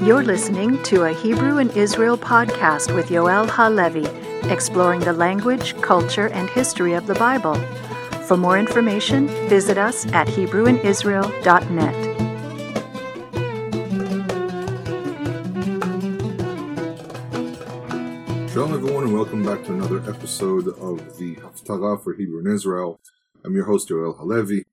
You're listening to a Hebrew in Israel podcast with Yoel Halevi, exploring the language, culture, and history of the Bible. For more information, visit us at HebrewInIsrael.net. Shalom everyone, and welcome back to another episode of the Haftarah for Hebrew in Israel. I'm your host, Yoel Halevi.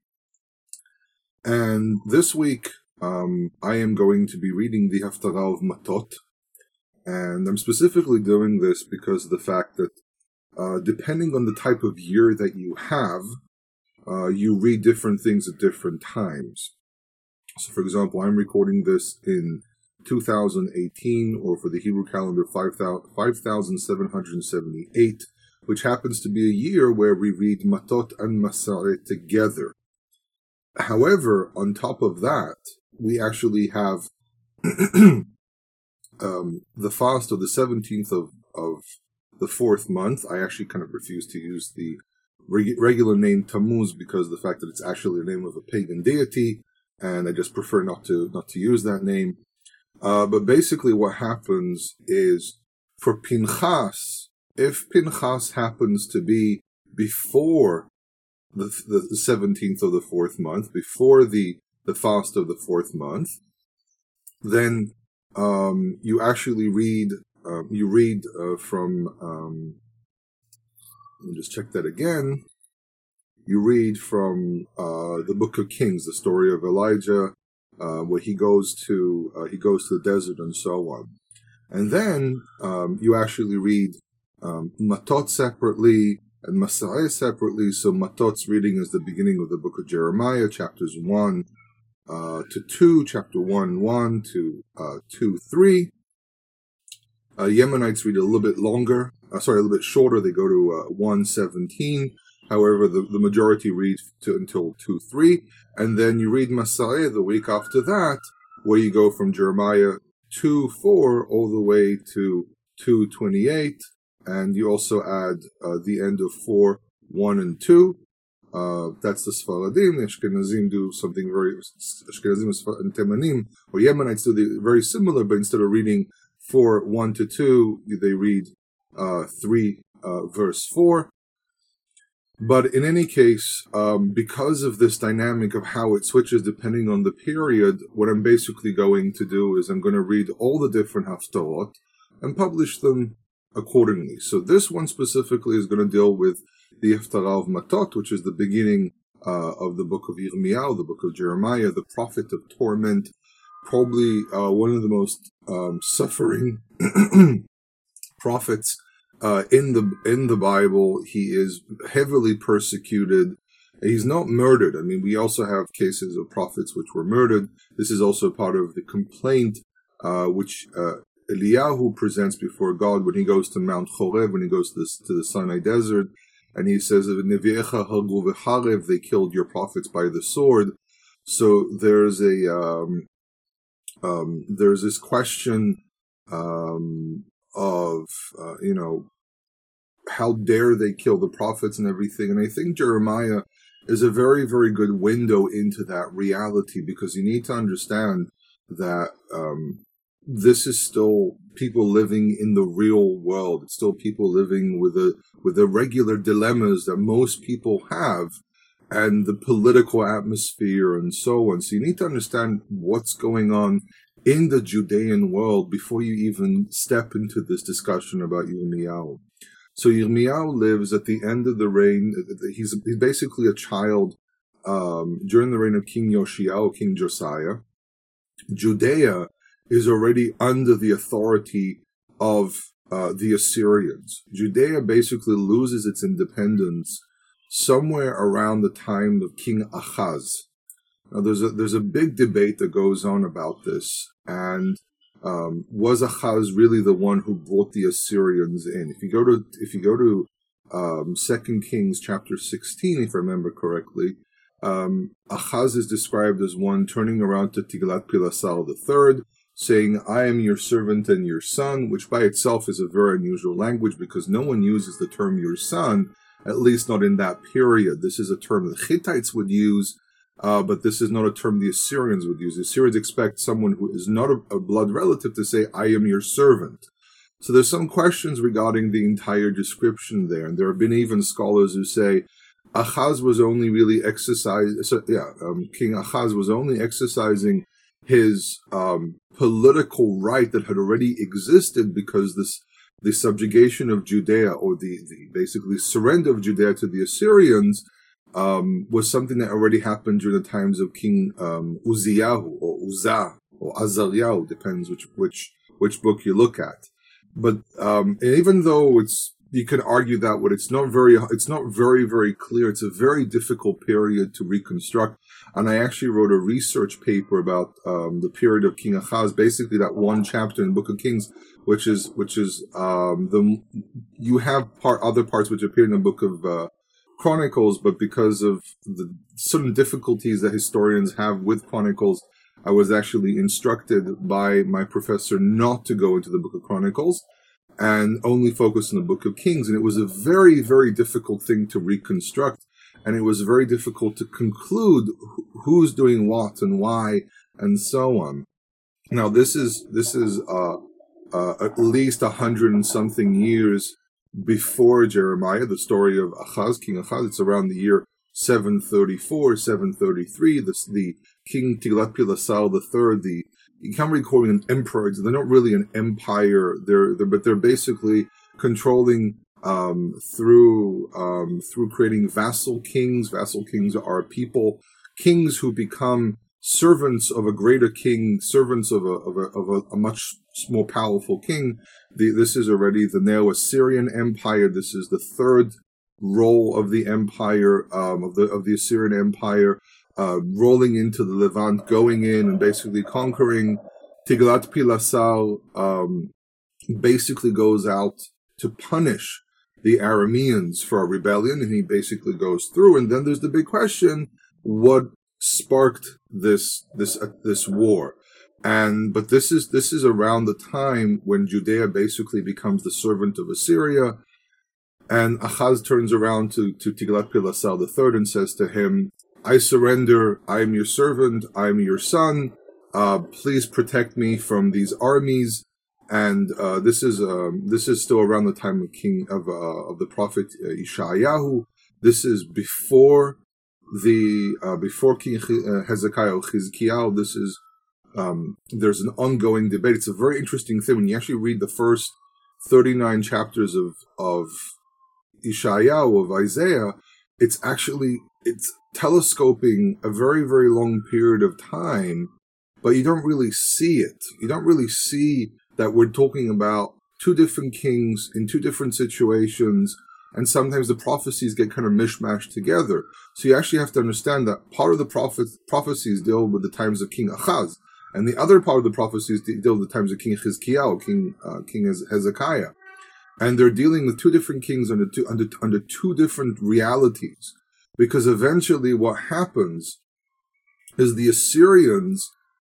And this week, I am going to be reading the Haftarah of Matot. And I'm specifically doing this because of the fact that depending on the type of year that you have, you read different things at different times. So, for example, I'm recording this in 2018, or for the Hebrew calendar, 5,778, which happens to be a year where we read Matot and Masareh together. However, on top of that, we actually have the fast of the 17th of the fourth month. I actually kind of refuse to use the regular name Tammuz because of the fact that it's actually the name of a pagan deity, and I just prefer not to use that name. But basically what happens is, for Pinchas, if Pinchas happens to be before the 17th of the fourth month, before the fast of the fourth month, then you actually read, from, let me just check that again. You read from the Book of Kings, the story of Elijah, where he goes to the desert and so on. And then you actually read Matot separately and Masareh separately. So Matot's reading is the beginning of the book of Jeremiah, chapters 1 to 2, chapter 1 to 2-3. Yemenites read a little bit longer, a little bit shorter. They go to 1:17. However, the majority read until 2-3, and then you read Masareh the week after that, where you go from Jeremiah 2:4 all the way to 2:28, and you also add the end of 4:1 and 2. That's the Sfaradim. The Ashkenazim do something Ashkenazim and Temanim, or Yemenites do very similar, but instead of reading 4:1 to 2, they read 3 verse 4. But in any case, because of this dynamic of how it switches depending on the period, what I'm basically going to do is I'm going to read all the different haftarot and publish them accordingly. So this one specifically is going to deal with the Haftarah of Matot, which is the beginning of the book of Yirmiyahu, the book of Jeremiah, the prophet of torment, probably one of the most suffering prophets in the Bible. He is heavily persecuted. He's not murdered. I mean, we also have cases of prophets which were murdered. This is also part of the complaint which Eliyahu presents before God when he goes to Mount Horeb, when he goes to the Sinai desert, and he says, "Nevi'echa hagu v'charev," they killed your prophets by the sword. So there's this question of how dare they kill the prophets and everything. And I think Jeremiah is a very, very good window into that reality, because you need to understand that this is still people living in the real world. It's still people living with the regular dilemmas that most people have, and the political atmosphere and so on. So you need to understand what's going on in the Judean world before you even step into this discussion about Yirmiyahu. So Yirmiyahu lives at the end of the reign. He's basically a child during the reign of King Yoshiyahu, King Josiah. Judea is already under the authority of the Assyrians. Judea basically loses its independence somewhere around the time of King Ahaz. Now, there's a big debate that goes on about this, and was Ahaz really the one who brought the Assyrians in? If you go to 2 Kings chapter 16, if I remember correctly, Ahaz is described as one turning around to Tiglath-Pileser III, saying, "I am your servant and your son," which by itself is a very unusual language, because no one uses the term "your son," at least not in that period. This is a term the Hittites would use, but this is not a term the Assyrians would use. The Assyrians expect someone who is not a blood relative to say, I am your servant. So there's some questions regarding the entire description there, and there have been even scholars who say Ahaz was only really King Ahaz was only exercising his political right that had already existed because the subjugation of Judea, or the basically surrender of Judea to the Assyrians, was something that already happened during the times of King Uzziyahu, or Uzzah, or Azariah, depends which book you look at. But and even though you can argue that, but it's not very, very clear. It's a very difficult period to reconstruct. And I actually wrote a research paper about the period of King Ahaz, basically that one chapter in the Book of Kings, which is you have other parts which appear in the Book of Chronicles, but because of the certain difficulties that historians have with Chronicles, I was actually instructed by my professor not to go into the Book of Chronicles and only focus on the Book of Kings. And it was a very, very difficult thing to reconstruct. And it was very difficult to conclude who's doing what and why and so on. Now, this is at least 100 and something years before Jeremiah, the story of Ahaz, King Ahaz. It's around the year 734, 733. The King Tiglath-Pileser III, you can't really call them an emperor. They're not really an empire. But they're basically controlling through creating vassal kings. Vassal kings are kings who become servants of a greater king, servants of a much more powerful king. This is already the Neo-Assyrian Empire. This is the third role of the empire, of the Assyrian Empire, rolling into the Levant, going in and basically conquering. Tiglath-Pileser basically goes out to punish the Arameans for a rebellion, and he basically goes through. And then there's the big question: what sparked this war? But this is around the time when Judea basically becomes the servant of Assyria, and Ahaz turns around to Tiglath-Pileser III and says to him, I surrender, I am your servant, I am your son, please protect me from these armies. And this is still around the time of the prophet Yeshayahu. This is before King Hezekiah or Chizkiyahu. This is there's an ongoing debate. It's a very interesting thing when you actually read the first 39 chapters of Yeshayahu, of Isaiah. It's telescoping a very, very long period of time, but you don't really see it. You don't really see that we're talking about two different kings in two different situations, and sometimes the prophecies get kind of mishmashed together. So you actually have to understand that part of the prophecies deal with the times of King Ahaz, and the other part of the prophecies deal with the times of King Chizkiyahu, King Hezekiah. And they're dealing with two different kings under two different realities. Because eventually what happens is the Assyrians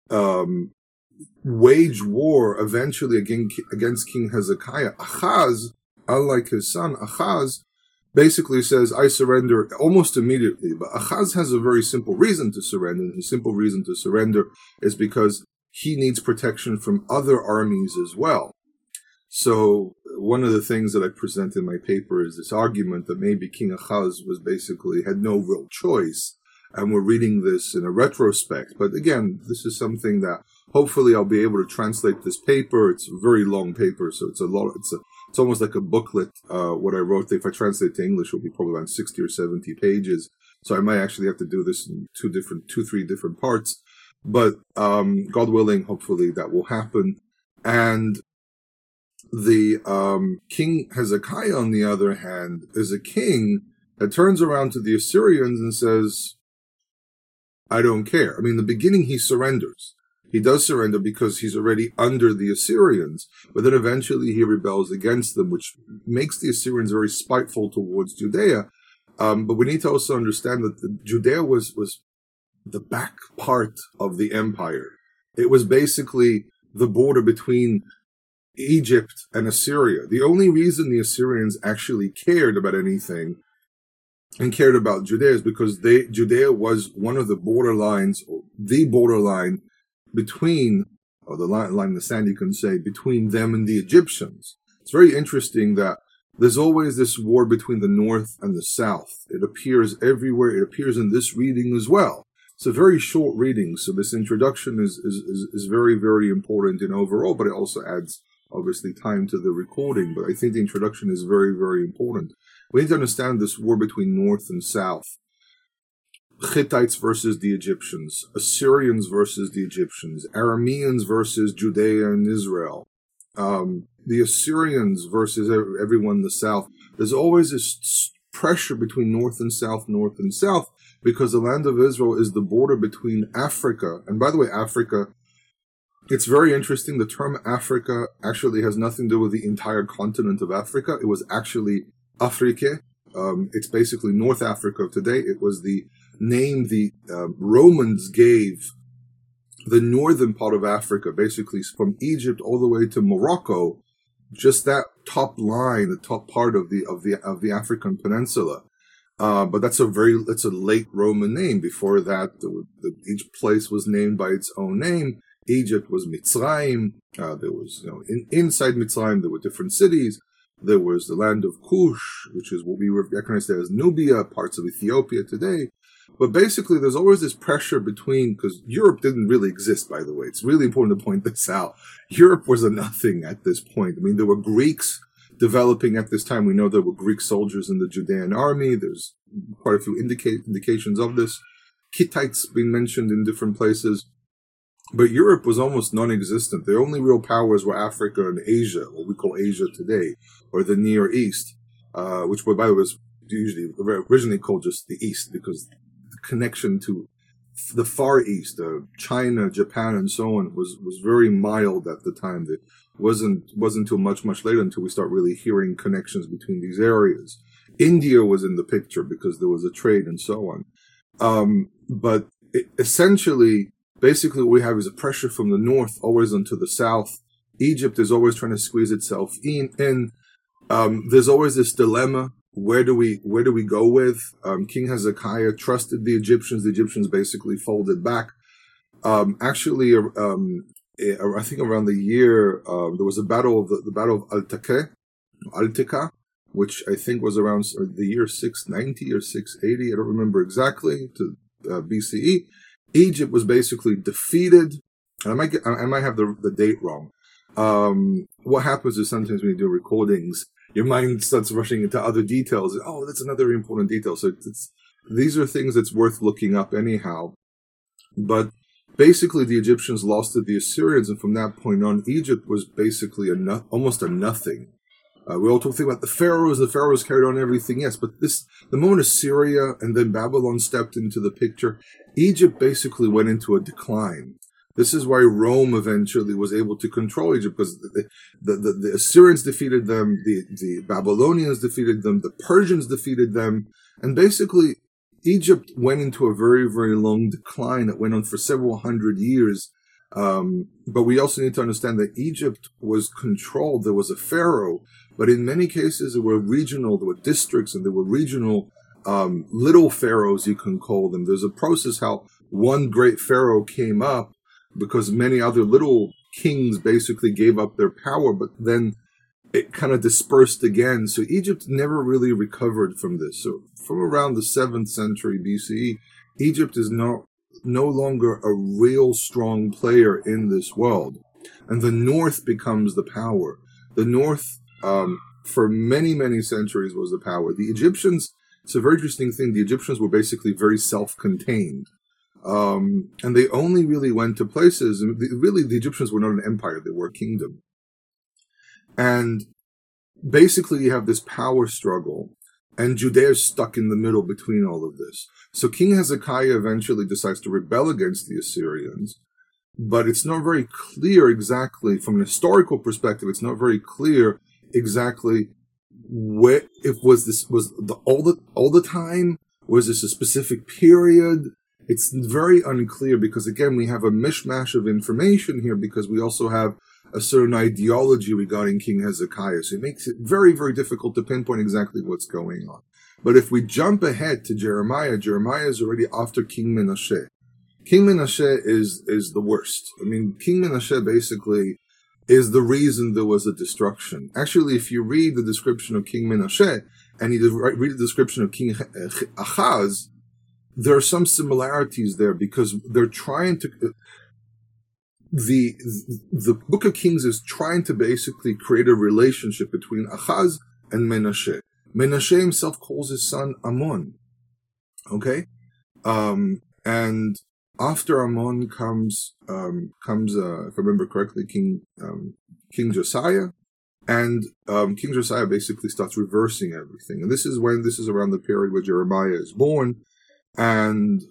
wage war eventually against King Hezekiah. Ahaz, unlike his son, Ahaz basically says, I surrender almost immediately. But Ahaz has a very simple reason to surrender. And his simple reason to surrender is because he needs protection from other armies as well. So one of the things that I present in my paper is this argument that maybe King Ahaz had no real choice, and we're reading this in a retrospect. But again, this is something that hopefully I'll be able to translate this paper. It's a very long paper, so it's almost like a booklet. What I wrote, if I translate to English, will be probably around 60 or 70 pages. So I might actually have to do this in three different parts. But God willing, hopefully that will happen. And the King Hezekiah, on the other hand, is a king that turns around to the Assyrians and says, I don't care. I mean, in the beginning, he surrenders. He does surrender because he's already under the Assyrians, but then eventually he rebels against them, which makes the Assyrians very spiteful towards Judea. But we need to also understand that Judea was the back part of the empire. It was basically the border between Egypt and Assyria. The only reason the Assyrians actually cared about anything and cared about Judea is because Judea was one of the borderlines, or the borderline between, or the line in the sand, you can say, between them and the Egyptians. It's very interesting that there's always this war between the north and the south. It appears everywhere. It appears in this reading as well. It's a very short reading, so this introduction is very, very important in overall, but it also adds, obviously, time to the recording. But I think the introduction is very, very important. We need to understand this war between north and south. Hittites versus the Egyptians, Assyrians versus the Egyptians, Arameans versus Judea and Israel, the Assyrians versus everyone in the south. There's always this pressure between north and south, because the land of Israel is the border between Africa. And by the way, Africa, it's very interesting. The term Africa actually has nothing to do with the entire continent of Africa. It was actually Afrique. It's basically North Africa of today. It was the name the Romans gave the northern part of Africa, basically from Egypt all the way to Morocco, just that top line, the top part of the African peninsula. But that's a late Roman name. Before that, each place was named by its own name. Egypt was Mitzrayim. There was, inside Mitzrayim, there were different cities. There was the land of Kush, which is what we recognize as Nubia, parts of Ethiopia today. But basically, there's always this pressure between, because Europe didn't really exist, by the way. It's really important to point this out. Europe was a nothing at this point. I mean, there were Greeks developing at this time. We know there were Greek soldiers in the Judean army. There's quite a few indications of this. Hittites being mentioned in different places. But Europe was almost non-existent. The only real powers were Africa and Asia, what we call Asia today, or the Near East, which, by the way, was usually originally called just the East, because the connection to the Far East, China, Japan, and so on, was very mild at the time. It wasn't until much later until we start really hearing connections between these areas. India was in the picture because there was a trade and so on. But essentially, basically, what we have is a pressure from the north always onto the south. Egypt is always trying to squeeze itself in. There's always this dilemma. Where do we go with? King Hezekiah trusted the Egyptians. The Egyptians basically folded back. Actually, I think around the year, there was the battle of Al-Taka, which I think was around the year 690 or 680. I don't remember exactly, to BCE. Egypt was basically defeated. And I might have the date wrong. What happens is sometimes when you do recordings, your mind starts rushing into other details. Oh, that's another important detail. So these are things that's worth looking up anyhow. But basically, the Egyptians lost to the Assyrians, and from that point on, Egypt was basically almost a nothing. We all talk about the pharaohs. The pharaohs carried on everything, yes, but the moment Assyria and then Babylon stepped into the picture, Egypt basically went into a decline. This is why Rome eventually was able to control Egypt, because the Assyrians defeated them, the Babylonians defeated them, the Persians defeated them, and basically Egypt went into a very, very long decline that went on for several hundred years. But we also need to understand that Egypt was controlled. There was a pharaoh, but in many cases there were districts, and there were regional little pharaohs, you can call them. There's a process how one great pharaoh came up because many other little kings basically gave up their power, but then it kind of dispersed again. So Egypt never really recovered from this. So from around the 7th century BCE, Egypt is no longer a real strong player in this world. And the North becomes the power. The North, for many, many centuries, was the power. The Egyptians, it's a very interesting thing. The Egyptians were basically very self-contained. And they only really went to places, and really the Egyptians were not an empire, they were a kingdom. And basically you have this power struggle, and Judea is stuck in the middle between all of this. So King Hezekiah eventually decides to rebel against the Assyrians, but it's not very clear exactly, from an historical perspective, it's not very clear exactly where, all the time, was this a specific period? It's very unclear because, again, we have a mishmash of information here because we also have a certain ideology regarding King Hezekiah. So it makes it very, very difficult to pinpoint exactly what's going on. But if we jump ahead to Jeremiah, Jeremiah is already after King Menashe. King Menashe is the worst. I mean, King Menashe basically is the reason there was a destruction. Actually, if you read the description of King Menashe, and you read the description of King Achaz, there are some similarities there, because they're trying to... The Book of Kings is trying to basically create a relationship between Achaz and Menashe. Menashe himself calls his son Amon. Okay? And after Amon comes if I remember correctly, King Josiah, and King Josiah basically starts reversing everything. And this is around the period where Jeremiah is born, and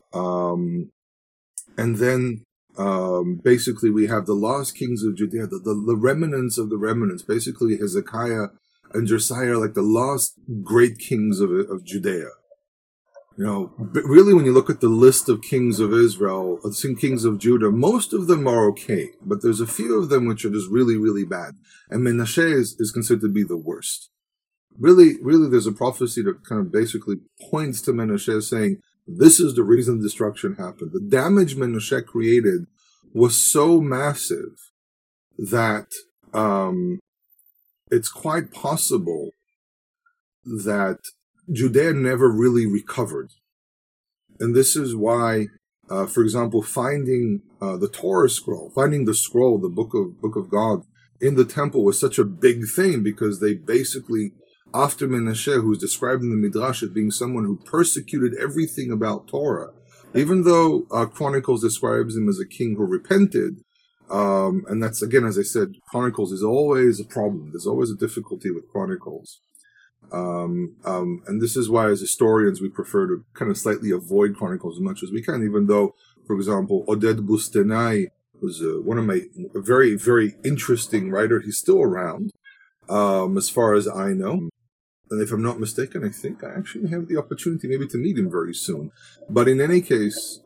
then basically we have the lost kings of Judea, the remnants of the remnants. Basically Hezekiah and Josiah are like the lost great kings of Judea. You know, but really, when you look at the list of kings of Israel, kings of Judah, most of them are okay, but there's a few of them which are just really, really bad. And Menashe is considered to be the worst. Really, there's a prophecy that kind of basically points to Menashe, saying, this is the reason destruction happened. The damage Menashe created was so massive that it's quite possible that Judea never really recovered. And this is why, for example, finding the Torah scroll, finding the scroll, the book of God in the temple was such a big thing, because they basically, after Menashe, who's described in the Midrash as being someone who persecuted everything about Torah, even though Chronicles describes him as a king who repented, and that's, again, as I said, Chronicles is always a problem. There's always a difficulty with Chronicles. And this is why, as historians, we prefer to kind of slightly avoid Chronicles as much as we can, even though, for example, Oded Bustenai was a very, very interesting writer. He's still around, as far as I know. And if I'm not mistaken, I think I actually have the opportunity maybe to meet him very soon. But in any case,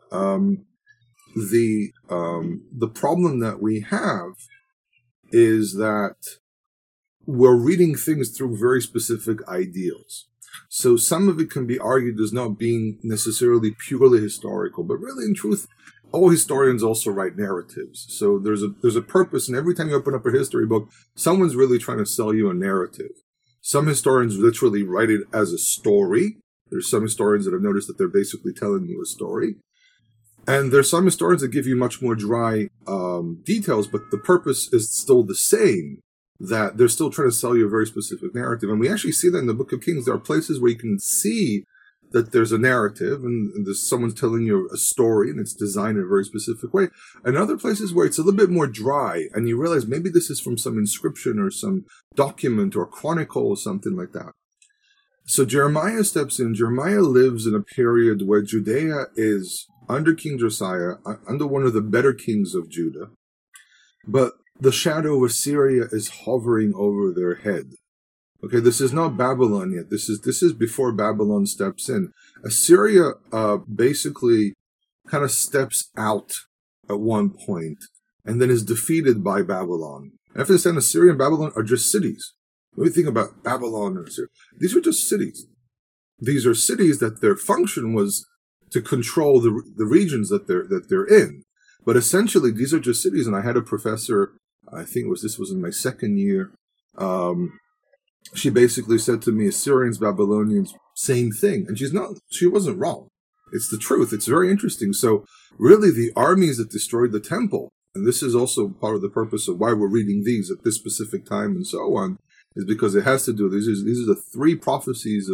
the problem that we have is that we're reading things through very specific ideals. So some of it can be argued as not being necessarily purely historical, but really, in truth, all historians also write narratives. So there's a purpose, and every time you open up a history book, someone's really trying to sell you a narrative. Some historians literally write it as a story. There's some historians that have noticed that they're basically telling you a story. And there's some historians that give you much more dry details, but the purpose is still the same, that they're still trying to sell you a very specific narrative. And we actually see that in the Book of Kings. There are places where you can see that there's a narrative and there's someone telling you a story and it's designed in a very specific way. And other places where it's a little bit more dry and you realize maybe this is from some inscription or some document or chronicle or something like that. So Jeremiah steps in. Jeremiah lives in a period where Judea is under King Josiah, under one of the better kings of Judah. But the shadow of Assyria is hovering over their head. Okay, this is not Babylon yet. This is before Babylon steps in. Assyria basically kind of steps out at one point and then is defeated by Babylon. And if you understand, Assyria and Babylon are just cities. When you think about Babylon and Assyria, these are just cities. These are cities that their function was to control the regions that they're in. But essentially, these are just cities. And I had a professor, I think this was in my second year. She basically said to me, Assyrians, Babylonians, same thing. And she wasn't wrong. It's the truth. It's very interesting. So really the armies that destroyed the temple, and this is also part of the purpose of why we're reading these at this specific time and so on, is because it has to do, these are the three prophecies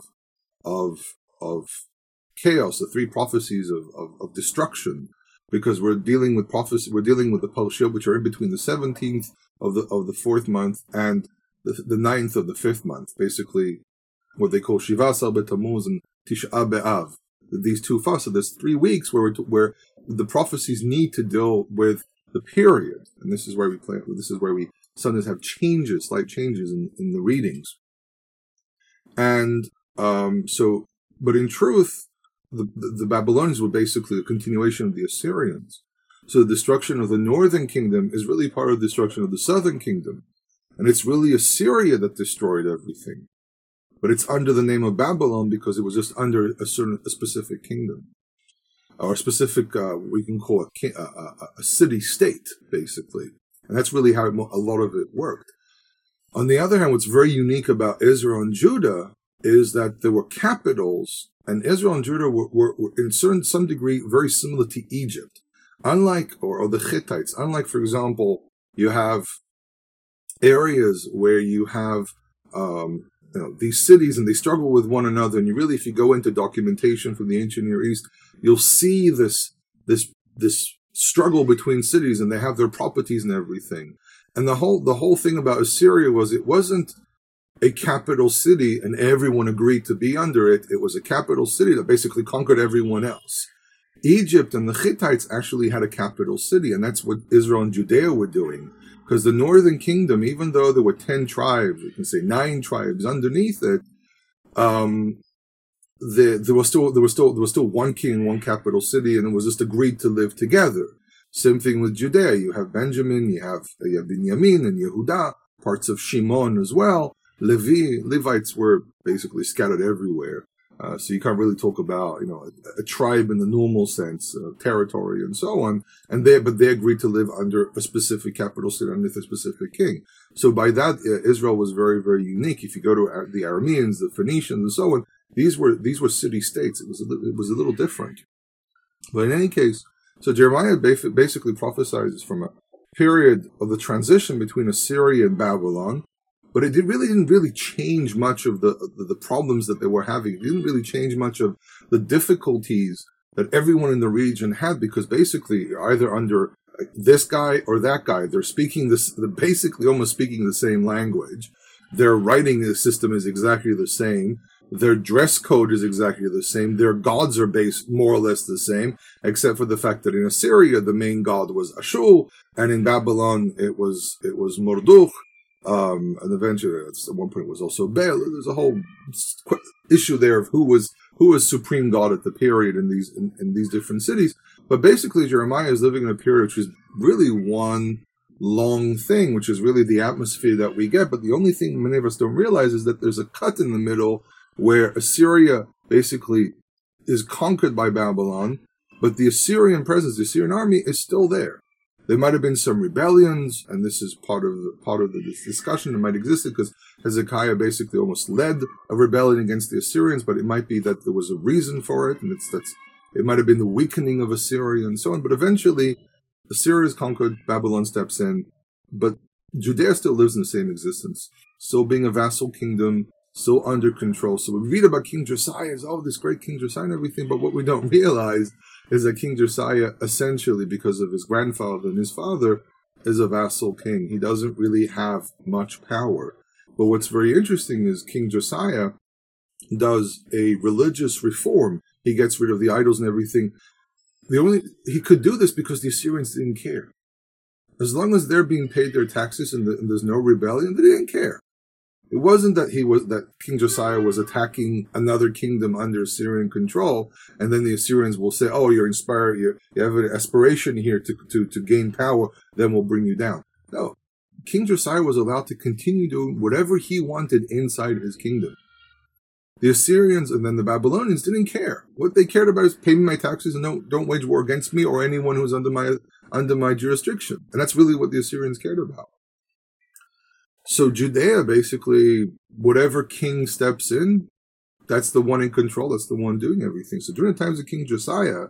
of chaos, the three prophecies of destruction, because we're dealing with prophecy, we're dealing with the Parshiyot, which are in between the 17th of the fourth month and the 9th of the 5th month, basically what they call Shiva Asar B'Tammuz and Tisha B'Av. These two fasts, so there's 3 weeks where the prophecies need to deal with the period, and this is where we sometimes have slight changes in the readings. And but in truth, the Babylonians were basically a continuation of the Assyrians. So the destruction of the northern kingdom is really part of the destruction of the southern kingdom. And it's really Assyria that destroyed everything. but it's under the name of Babylon because it was just under a specific kingdom, or a specific, we can call it a city-state, basically. And that's really how a lot of it worked. On the other hand, what's very unique about Israel and Judah is that there were capitals, and Israel and Judah were in some degree very similar to Egypt. Unlike, or the Hittites, unlike, for example, you have areas where you have these cities and they struggle with one another, and if you go into documentation from the ancient Near East, you'll see this struggle between cities, and they have their properties and everything. And the whole thing about Assyria was it wasn't a capital city and everyone agreed to be under it. It was a capital city that basically conquered everyone else. Egypt and the Hittites actually had a capital city, and that's what Israel and Judea were doing. Because the northern kingdom, even though there were 10 tribes, you can say 9 tribes underneath it, there was still one king and one capital city, and it was just agreed to live together. Same thing with Judea. You have Benjamin, you have Binyamin and Yehuda, parts of Shimon as well. Levites were basically scattered everywhere. So you can't really talk about, a tribe in the normal sense, territory and so on. But they agreed to live under a specific capital city, underneath a specific king. So by that, Israel was very, very unique. If you go to the Arameans, the Phoenicians, and so on, these were city states. It was a little different. But in any case, so Jeremiah basically prophesies from a period of the transition between Assyria and Babylon. But it didn't really change much of the problems that they were having. It didn't really change much of the difficulties that everyone in the region had, because basically you're either under this guy or that guy. They're basically almost speaking the same language. Their writing system is exactly the same. Their dress code is exactly the same. Their gods are based more or less the same, except for the fact that in Assyria the main god was Ashur, and in Babylon it was Marduk. And eventually, at one point, it was also Baal. There's a whole issue there of who was supreme god at the period in these different cities. But basically, Jeremiah is living in a period which is really one long thing, which is really the atmosphere that we get. But the only thing many of us don't realize is that there's a cut in the middle where Assyria basically is conquered by Babylon, but the Assyrian presence, the Assyrian army, is still there. There might have been some rebellions, and this is part of the discussion that might exist, because Hezekiah basically almost led a rebellion against the Assyrians, but it might be that there was a reason for it, and it might have been the weakening of Assyria and so on. But eventually, Assyria is conquered, Babylon steps in, but Judea still lives in the same existence, still being a vassal kingdom, still under control. So we read about King Josiah as, this great King Josiah and everything, but what we don't realize is that King Josiah, essentially because of his grandfather and his father, is a vassal king. He doesn't really have much power. But what's very interesting is King Josiah does a religious reform. He gets rid of the idols and everything. He could do this because the Assyrians didn't care. As long as they're being paid their taxes and there's no rebellion, they didn't care. It wasn't that King Josiah was attacking another kingdom under Assyrian control, and then the Assyrians will say, you're inspired, you have an aspiration here to gain power, then we'll bring you down. No. King Josiah was allowed to continue doing whatever he wanted inside his kingdom. The Assyrians and then the Babylonians didn't care. What they cared about is pay me my taxes and don't wage war against me or anyone who's under my jurisdiction. And that's really what the Assyrians cared about. So Judea, basically, whatever king steps in, that's the one in control, that's the one doing everything. So during the times of King Josiah,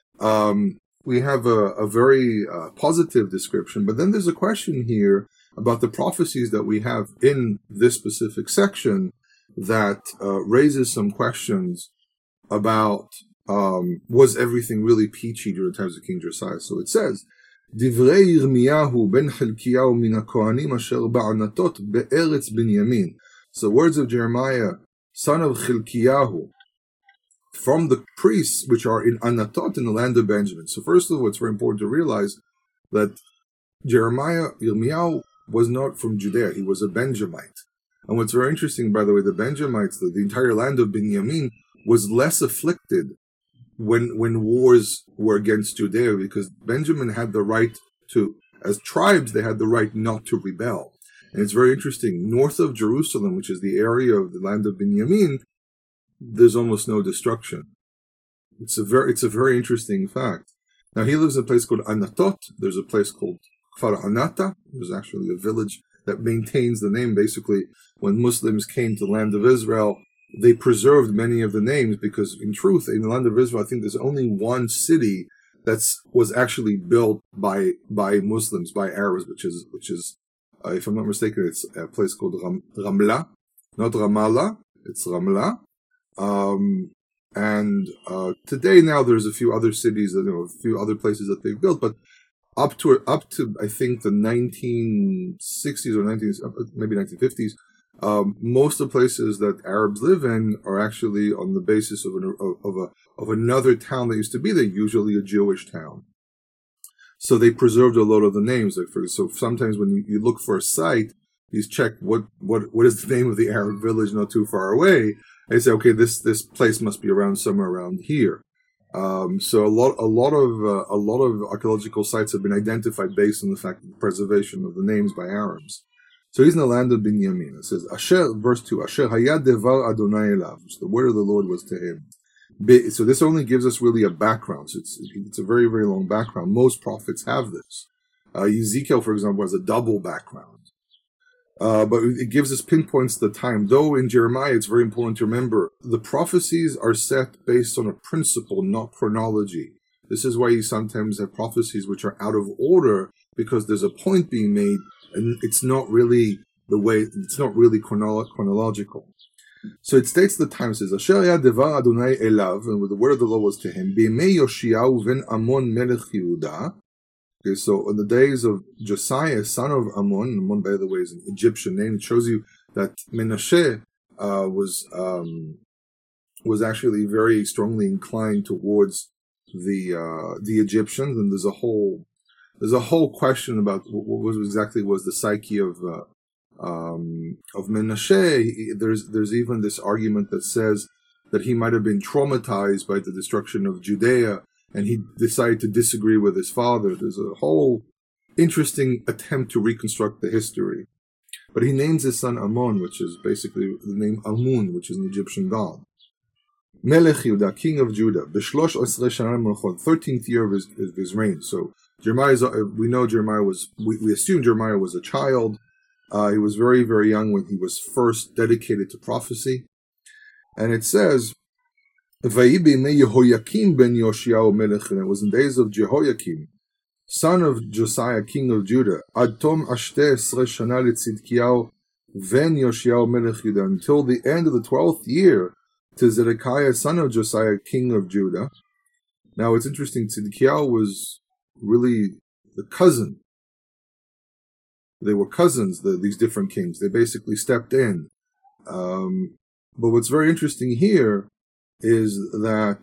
we have a very positive description, but then there's a question here about the prophecies that we have in this specific section that raises some questions about was everything really peachy during the times of King Josiah. So it says, דברי ירמיהו בן חלקיהו מן הכהנים אשר בענתות בארץ בנימין. So words of Jeremiah, son of Chilkiyahu, from the priests which are in Anatot in the land of Benjamin. So first of all, it's very important to realize that Yirmiyahu was not from Judea. He was a Benjamite. And what's very interesting, by the way, the Benjamites, the entire land of Binyamin, was less afflicted when wars were against Judea, because Benjamin had the right to, as tribes, they had the right not to rebel. And it's very interesting. North of Jerusalem, which is the area of the land of Binyamin, there's almost no destruction. It's a very interesting fact. Now he lives in a place called Anatot. There's a place called Kfar Anata. There's actually a village that maintains the name. Basically, when Muslims came to the land of Israel, they preserved many of the names because, in truth, in the land of Israel, I think there's only one city that was actually built by Muslims, by Arabs, which is if I'm not mistaken, it's a place called Ramla, not Ramallah. It's Ramla. And today now there's a few other cities, a few other places that they've built, but up to I think the 1960s or maybe 1950s, most of the places that Arabs live in are actually on the basis of another town that used to be there, usually a Jewish town. So they preserved a lot of the names. So sometimes when you look for a site, you check what is the name of the Arab village not too far away. They say, okay, this place must be around somewhere around here. So a lot of archaeological sites have been identified based on the fact of the preservation of the names by Arabs. So he's in the land of Binyamin. It says, Asher, verse 2, Asher hayad devar Adonai elav. So the word of the Lord was to him. So this only gives us really a background. So it's a very, very long background. Most prophets have this. Ezekiel, for example, has a double background. But it gives us pinpoints the time. Though in Jeremiah, it's very important to remember, the prophecies are set based on a principle, not chronology. This is why you sometimes have prophecies which are out of order, because there's a point being made, and it's not really chronological. So it states the time, it says, Asher hayad devar Adonai elav, and the word of the Lord was to him, B'yemei Yoshiyahu ben Amon melech Yehuda. Okay, so in the days of Josiah, son of Ammon, by the way, is an Egyptian name. It shows you that Menashe was actually very strongly inclined towards the Egyptians, and there's a whole question about what exactly was the psyche of Menashe. There's even this argument that says that he might have been traumatized by the destruction of Judea, and he decided to disagree with his father. There's a whole interesting attempt to reconstruct the history. But he names his son Ammon, which is basically the name Amun, which is an Egyptian god. Melech Yehuda, king of Judah, b'shlosh esrei shana melchon, 13th year of his reign. So we assume Jeremiah was a child. He was very, very young when he was first dedicated to prophecy. And it says, Yehoiakim ben Yoshiyahu melech, and it was in days of Jehoiakim, son of Josiah, king of Judah, ad tom ashte esrei shana letzidkiyahu ben Yoshiyahu melech Judah, until the end of the 12th year to Zedekiah, son of Josiah, king of Judah. Now it's interesting, Tzidkiyahu was really the cousin. They were cousins, these different kings. They basically stepped in. But what's very interesting here is that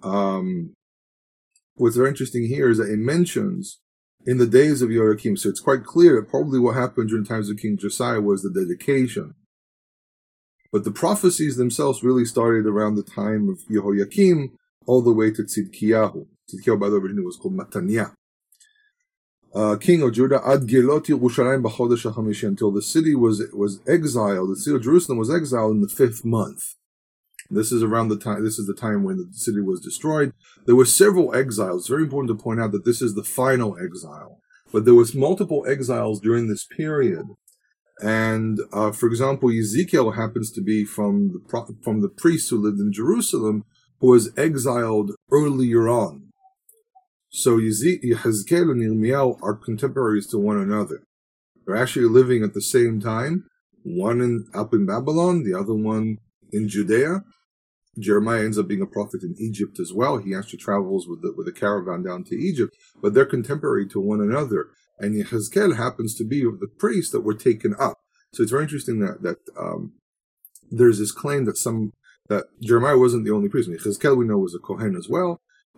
it mentions in the days of Jehoiakim. So it's quite clear that probably what happened during the times of King Josiah was the dedication. But the prophecies themselves really started around the time of Jehoiakim all the way to Tzidkiyahu. Tzidkiyahu, by the way, originally was called Mataniah. King of Judah, ad gelot Yerushalayim b'chodesh ha'chamishi, until the city was exiled. The city of Jerusalem was exiled in the 5th month. This is around the time. This is the time when the city was destroyed. There were several exiles. It's very important to point out that this is the final exile, but there was multiple exiles during this period. And for example, Ezekiel happens to be from the priest who lived in Jerusalem, who was exiled earlier on. So Yehezkel and Yirmiyahu are contemporaries to one another. They're actually living at the same time, one up in Babylon, the other one in Judea. Jeremiah ends up being a prophet in Egypt as well. He actually travels with the caravan down to Egypt, but they're contemporary to one another. And Yehezkel happens to be of the priests that were taken up. So it's very interesting that there's this claim that Jeremiah wasn't the only priest. Yehezkel, we know, was a Kohen as well.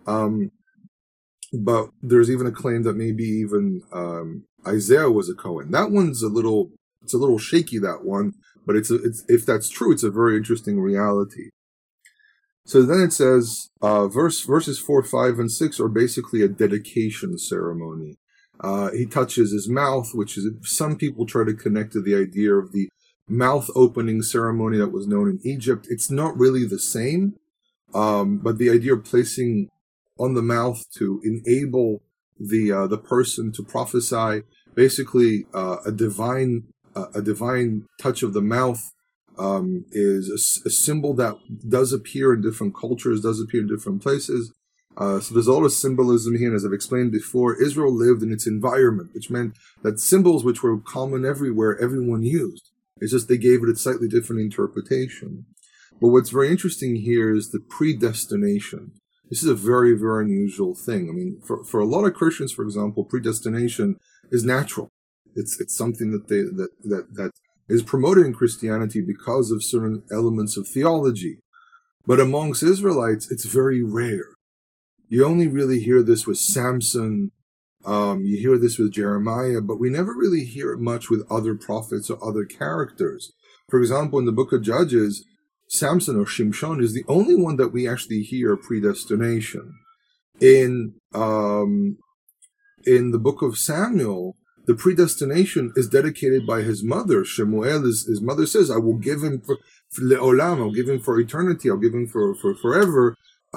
But there's even a claim that maybe even Isaiah was a Kohen. That one's a little shaky, that one. But if that's true, it's a very interesting reality. So then it says, verses 4, 5, and 6 are basically a dedication ceremony. He touches his mouth, which is, some people try to connect to the idea of the mouth opening ceremony that was known in Egypt. It's not really the same, but the idea of placing on the mouth to enable the person to prophesy, basically a divine touch of the mouth, is a symbol that does appear in different cultures, does appear in different places. So there's a lot of symbolism here, and as I've explained before, Israel lived in its environment, which meant that symbols which were common everywhere, everyone used. It's just they gave it a slightly different interpretation. But what's very interesting here is the predestination. This is a very, very unusual thing. I mean, for a lot of Christians, for example, predestination is natural. It's something that is promoted in Christianity because of certain elements of theology. But amongst Israelites, it's very rare. You only really hear this with Samson, you hear this with Jeremiah, but we never really hear it much with other prophets or other characters. For example, in the book of Judges, Samson or Shimshon is the only one that we actually hear predestination. In the book of Samuel, the predestination is dedicated by his mother. Shemuel, his mother says, I will give him for le'olam, I'll give him for eternity, I'll give him for forever,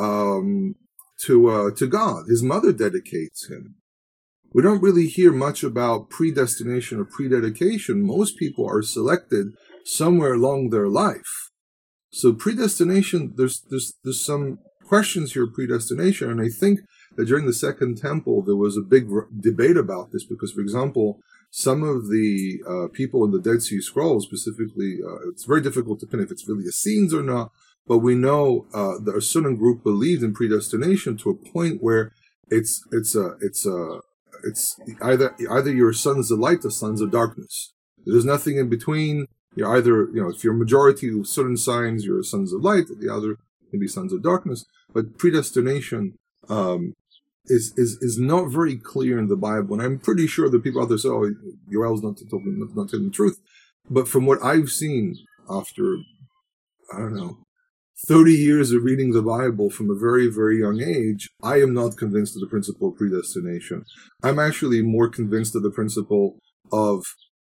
to God. His mother dedicates him. We don't really hear much about predestination or prededication. Most people are selected somewhere along their life. So predestination, there's some questions here of predestination, and I think that during the Second Temple there was a big debate about this because, for example, some of the people in the Dead Sea Scrolls, specifically, it's very difficult to pin if it's really Essenes or not. But we know that a certain group believed in predestination to a point where it's either you're sons of light or sons of darkness. There's nothing in between. You're either, if you're a majority of certain signs, you're sons of light, or the other can be sons of darkness. But predestination is not very clear in the Bible, and I'm pretty sure that people out there say, "Oh, Yoel's not telling the truth." But from what I've seen after, 30 years of reading the Bible from a very, very young age, I am not convinced of the principle of predestination. I'm actually more convinced of the principle of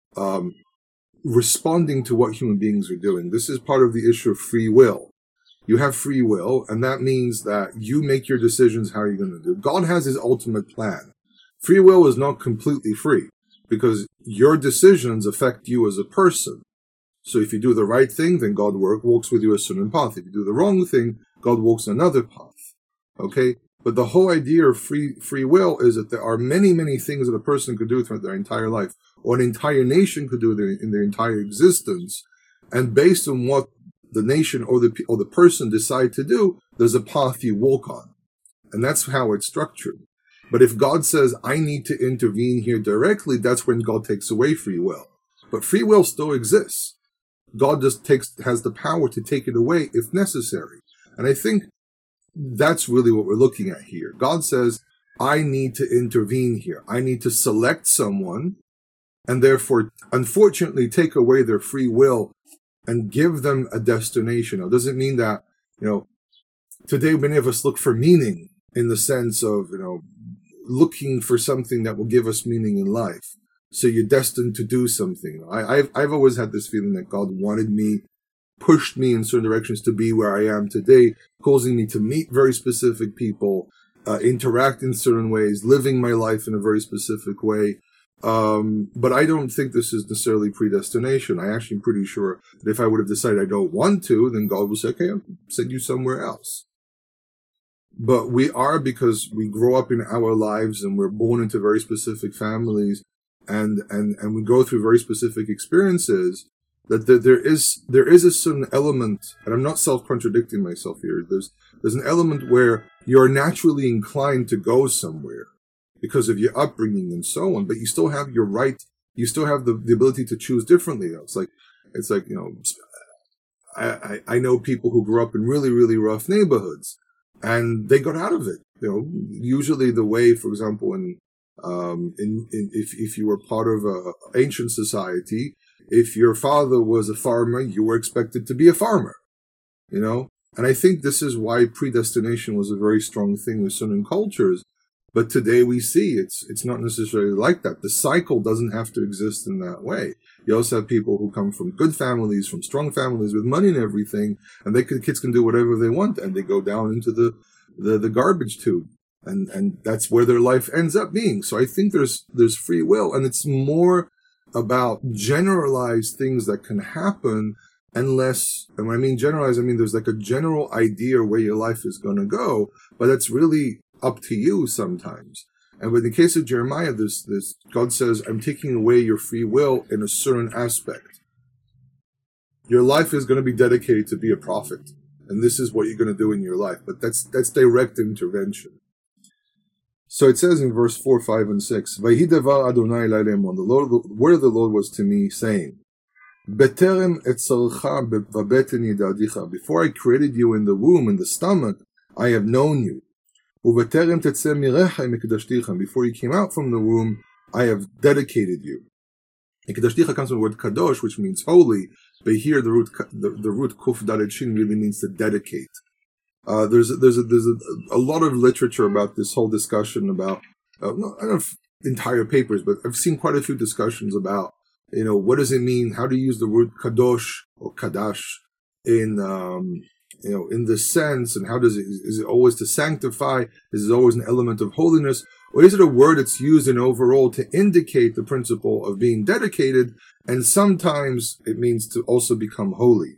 responding to what human beings are doing. This is part of the issue of free will. You have free will, and that means that you make your decisions how you're going to do. God has his ultimate plan. Free will is not completely free, because your decisions affect you as a person. So if you do the right thing, then God walks with you a certain path. If you do the wrong thing, God walks another path. Okay? But the whole idea of free will is that there are many, many things that a person could do throughout their entire life, or an entire nation could do in their entire existence. And based on what the nation or the person decide to do, there's a path you walk on. And that's how it's structured. But if God says, I need to intervene here directly, that's when God takes away free will. But free will still exists. God just has the power to take it away if necessary. And I think that's really what we're looking at here. God says, I need to intervene here. I need to select someone and therefore, unfortunately, take away their free will and give them a destination. Now, it doesn't mean that, today many of us look for meaning in the sense of, looking for something that will give us meaning in life. So you're destined to do something. I've always had this feeling that God wanted me, pushed me in certain directions to be where I am today, causing me to meet very specific people, interact in certain ways, living my life in a very specific way. But I don't think this is necessarily predestination. I actually am pretty sure that if I would have decided I don't want to, then God would say, okay, I'll send you somewhere else. But we are, because we grow up in our lives and we're born into very specific families and we go through very specific experiences, that there is a certain element, and I'm not self-contradicting myself here, there's an element where you're naturally inclined to go somewhere because of your upbringing and so on, but you still have your right, you still have the ability to choose differently. It's like, I know people who grew up in really, really rough neighborhoods, and they got out of it. Usually the way, for example, if you were part of an ancient society, if your father was a farmer, you were expected to be a farmer, And I think this is why predestination was a very strong thing with certain cultures, But today we see it's not necessarily like that. The cycle doesn't have to exist in that way. You also have people who come from good families, from strong families with money and everything, and kids can do whatever they want, and they go down into the garbage tube. And that's where their life ends up being. So I think there's free will, and it's more about generalized things that can happen and when I mean generalized, I mean there's like a general idea where your life is going to go, but that's really up to you sometimes. And in the case of Jeremiah, God says, I'm taking away your free will in a certain aspect. Your life is going to be dedicated to be a prophet, and this is what you're going to do in your life. But that's direct intervention. So it says in verse 4, 5, and 6, Vayhi davar Adonai elai lemor, the word of the Lord was to me, saying, Beterem etzarcha vabeten yidadicha, before I created you in the womb, in the stomach, I have known you. Ubeterem tetzeh mirecha mikdashticha, before you came out from the womb, I have dedicated you. Mikdashticha comes from the word kadosh, which means holy, but here the root kuf dalet shin really means to dedicate. There's a lot of literature about this whole discussion about, I don't know if entire papers, but I've seen quite a few discussions about, what does it mean? How to use the word kadosh or kadash in this sense, and is it always to sanctify? Is it always an element of holiness? Or is it a word that's used in overall to indicate the principle of being dedicated, and sometimes it means to also become holy?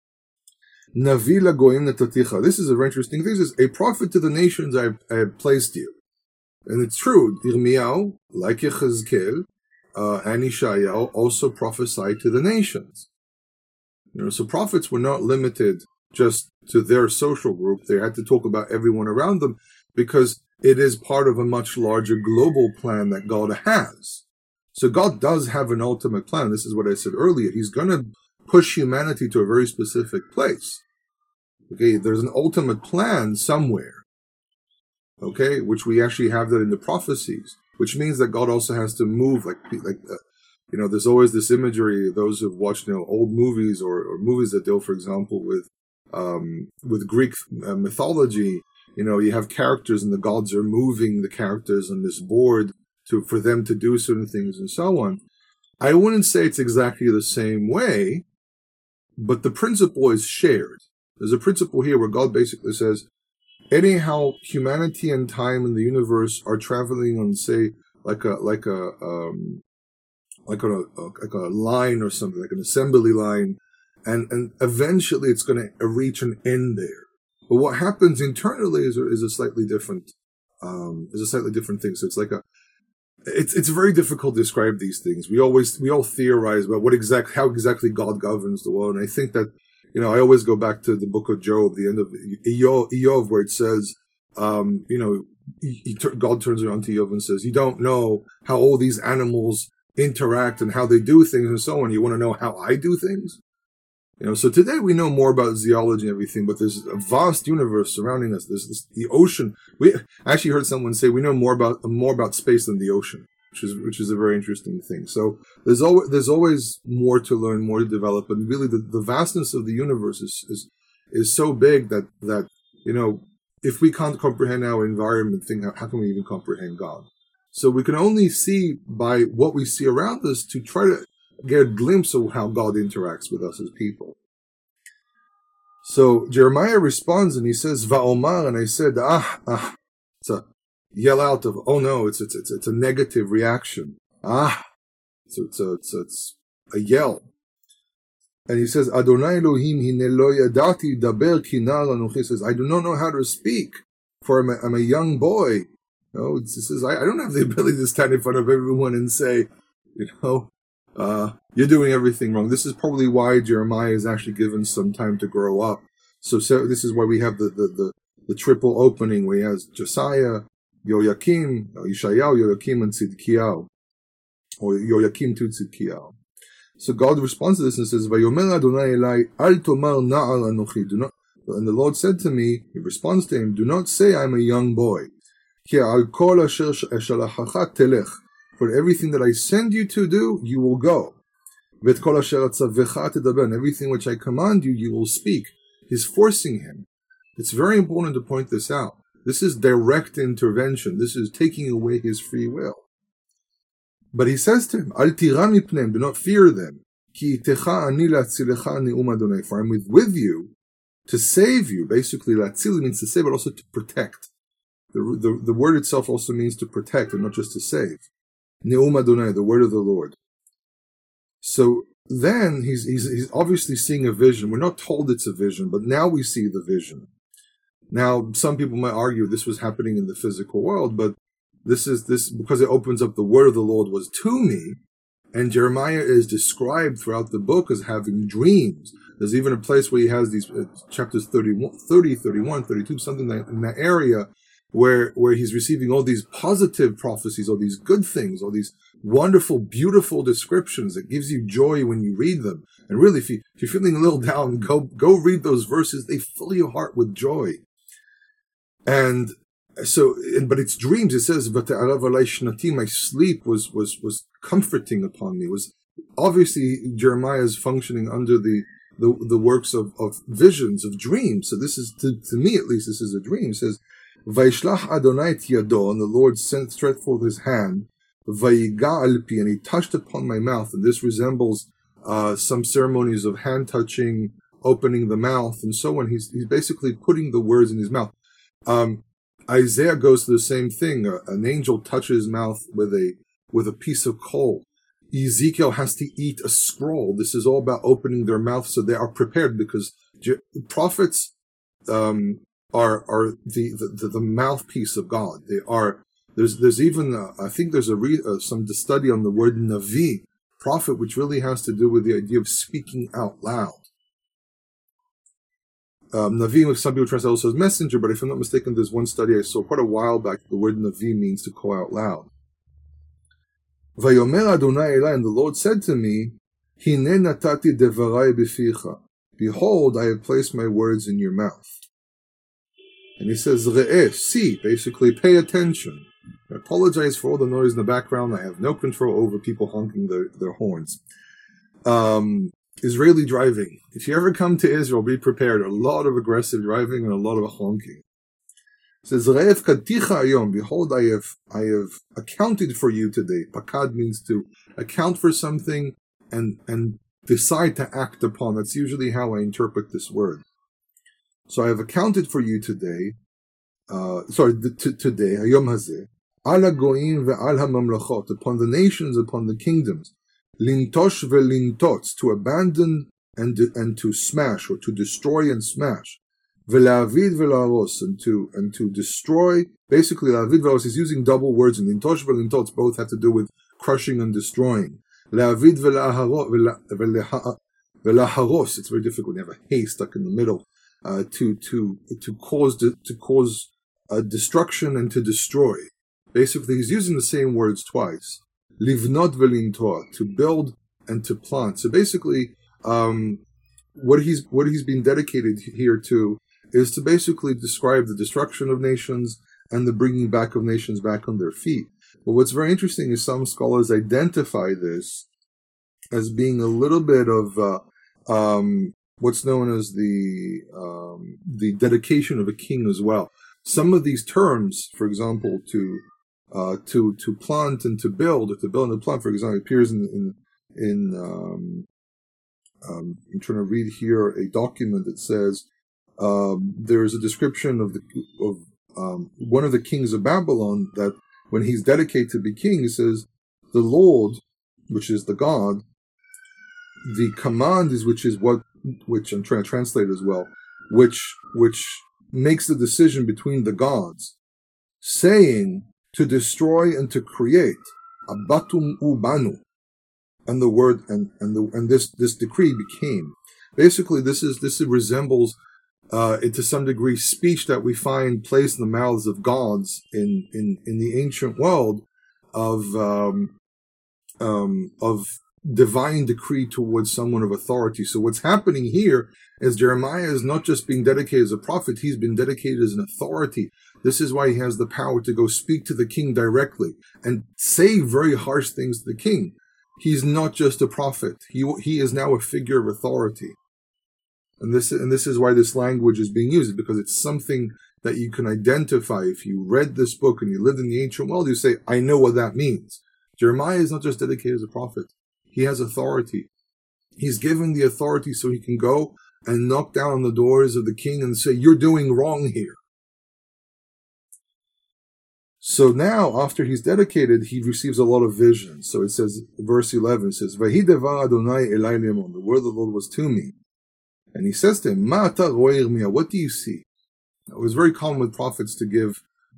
Navi lagoyim netaticha. This is a very interesting thing. This is a prophet to the nations I have placed you. And it's true, Yirmiyahu, like Yechezkel, and Ishayahu also prophesied to the nations. So prophets were not limited just to their social group. They had to talk about everyone around them, because it is part of a much larger global plan that God has. So God does have an ultimate plan. This is what I said earlier. He's going to push humanity to a very specific place. Okay, there's an ultimate plan somewhere. Okay, which we actually have that in the prophecies, which means that God also has to move there's always this imagery, those who've watched old movies or movies that deal, for example, with Greek mythology. You have characters and the gods are moving the characters on this board for them to do certain things and so on. I wouldn't say it's exactly the same way, but the principle is shared. There's a principle here where God basically says, anyhow, humanity and time in the universe are traveling on, say, like a line or something, like an assembly line, and eventually it's going to reach an end there. But what happens internally is a slightly different thing. So it's very difficult to describe these things. We all theorize about how exactly God governs the world, and I think that I always go back to the book of Job, the end of Iyov, where it says, God turns around to Iyov and says, you don't know how all these animals interact and how they do things and so on. You want to know how I do things? So today we know more about zoology and everything, but there's a vast universe surrounding us. There's the ocean. I actually heard someone say we know more about space than the ocean, which is a very interesting thing. So there's always more to learn, more to develop, and really the vastness of the universe is so big that if we can't comprehend our environment, how can we even comprehend God? So we can only see by what we see around us to try to get a glimpse of how God interacts with us as people. So Jeremiah responds and he says, Va'omar, and I said, it's a yell out of, oh no, it's a negative reaction. So it's a yell. And he says, Adonai Elohim hine lo yadati daber kinar anochi. He says, I do not know how to speak, for I'm a young boy. It says, I don't have the ability to stand in front of everyone and say, you're doing everything wrong. This is probably why Jeremiah is actually given some time to grow up. So this is why we have the triple opening where he has Josiah, Yoyakim, Yeshayahu, Yoyakim, and Tzidkiyahu, or Yoyakim to Tzidkiyahu. So God responds to this and says, Vayomer Adonai Elai, Al Tomar Na'al Anochi. And the Lord said to me, he responds to him, do not say I'm a young boy. Ki al kol asher shalachacha telech. For everything that I send you to do, you will go. Vet kol asher atzavecha tedaber. And everything which I command you, you will speak. He's forcing him. It's very important to point this out. This is direct intervention. This is taking away his free will. But he says to him, Al tira mipnem, do not fear them. Ki itecha ani la'atzilecha ne'um Adonai, for I'm with you to save you. Basically, la'atzil means to save, but also to protect. The word itself also means to protect and not just to save. Ne'um Adonai, the word of the Lord. So then he's obviously seeing a vision. We're not told it's a vision, but now we see the vision. Now, some people might argue this was happening in the physical world, but this because it opens up the word of the Lord was to me, and Jeremiah is described throughout the book as having dreams. There's even a place where he has these chapters 30, 31, 32, something like in that area where he's receiving all these positive prophecies, all these good things, all these wonderful, beautiful descriptions that gives you joy when you read them. And really, if you're feeling a little down, go read those verses. They fill your heart with joy. And so, but it's dreams. It says, my sleep was comforting upon me. It was obviously Jeremiah is functioning under the works of visions, of dreams. So this is, to me at least, this is a dream. It says, Vaishlach Adonai et yado, and the Lord stretched forth his hand, Vayiga al pi, and he touched upon my mouth. And this resembles some ceremonies of hand touching, opening the mouth, and so on. He's basically putting the words in his mouth. Isaiah goes to the same thing. An angel touches his mouth with a piece of coal. Ezekiel has to eat a scroll. This is all about opening their mouth so they are prepared, because prophets are the mouthpiece of God. They are. There's even I think there's some study on the word navi, prophet, which really has to do with the idea of speaking out loud. Navi, some people translate also as messenger, but if I'm not mistaken, there's one study I saw quite a while back. The word navi means to call out loud. Vayomer Adonai Elai, and the Lord said to me, Hine natati devarai beficha. Behold, I have placed my words in your mouth. And he says, Re'eh, see, basically pay attention. I apologize for all the noise in the background. I have no control over people honking their horns. Israeli driving. If you ever come to Israel, be prepared. A lot of aggressive driving and a lot of honking. It says, Re'ev kadticha ayom. Behold, I have accounted for you today. Pakad means to account for something and decide to act upon. That's usually how I interpret this word. So I have accounted for you today. Today, hayom hazeh, ala goim ve'al hamamlachot, upon the nations, upon the kingdoms, lintosh ve'lintots, to abandon and to smash, or to destroy and smash, ve'la'avid ve'la'aros, and to destroy. Basically, la'avid ve'la'aros is using double words, and lintosh ve'lintots both have to do with crushing and destroying. La'avid ve'la'haros, it's very difficult. You have a hey stuck in the middle. To cause destruction and to destroy. Basically, he's using the same words twice. Livnot velintoa, to build and to plant. So basically, what he's been dedicated here to is to basically describe the destruction of nations and the bringing back of nations back on their feet. But what's very interesting is some scholars identify this as being a little bit of what's known as the dedication of a king as well. Some of these terms, for example, to plant and to build, or to build and to plant, for example, appears in I'm trying to read here a document that says there is a description of one of the kings of Babylon, that when he's dedicated to be king, he says, the Lord, which is the God, the command is which I'm trying to translate as well, which makes the decision between the gods, saying to destroy and to create, abatum ubanu, and the word and this decree became. Basically, this resembles to some degree speech that we find placed in the mouths of gods in the ancient world of divine decree towards someone of authority. So what's happening here is Jeremiah is not just being dedicated as a prophet, he's been dedicated as an authority. This is why he has the power to go speak to the king directly and say very harsh things to the king. He's not just a prophet. He is now a figure of authority. And this is why this language is being used, because it's something that you can identify. If you read this book and you lived in the ancient world, you say, I know what that means. Jeremiah is not just dedicated as a prophet. He has authority. He's given the authority so he can go and knock down on the doors of the king and say, you're doing wrong here. So now, after he's dedicated, he receives a lot of visions. So it says, verse 11 says, Vahidevar Adonai Elai Lemon, the word of the Lord was to me. And he says to him, Ma ata roeh Yirmiyah, what do you see? It was very common with prophets to give